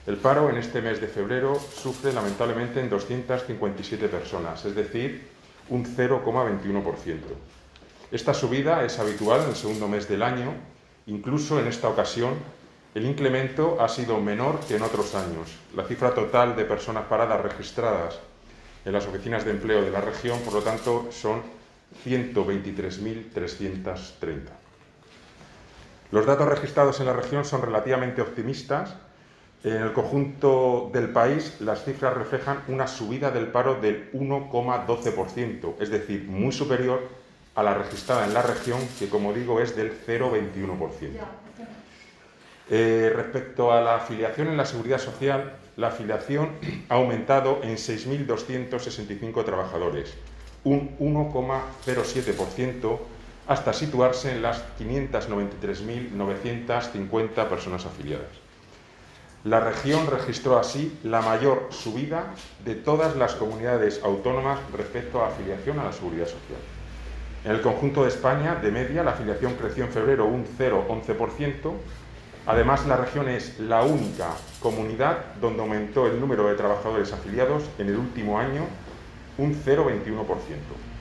El paro en este mes de febrero sufre lamentablemente en 257 personas, es decir, un 0,21%. Esta subida es habitual en el segundo mes del año. Incluso en esta ocasión el incremento ha sido menor que en otros años. La cifra total de personas paradas registradas en las oficinas de empleo de la región, por lo tanto, son 123.330. Los datos registrados en la región son relativamente optimistas. En el conjunto del país, las cifras reflejan una subida del paro del 1,12%, es decir, muy superior a la registrada en la región, que, como digo, es del 0,21%. Respecto a la afiliación en la Seguridad Social, la afiliación ha aumentado en 6.265 trabajadores, un 1,07%, hasta situarse en las 593.950 personas afiliadas. La región registró así la mayor subida de todas las comunidades autónomas respecto a afiliación a la Seguridad Social. En el conjunto de España, de media, la afiliación creció en febrero un 0,11%. Además, la región es la única comunidad donde aumentó el número de trabajadores afiliados en el último año un 0,21%.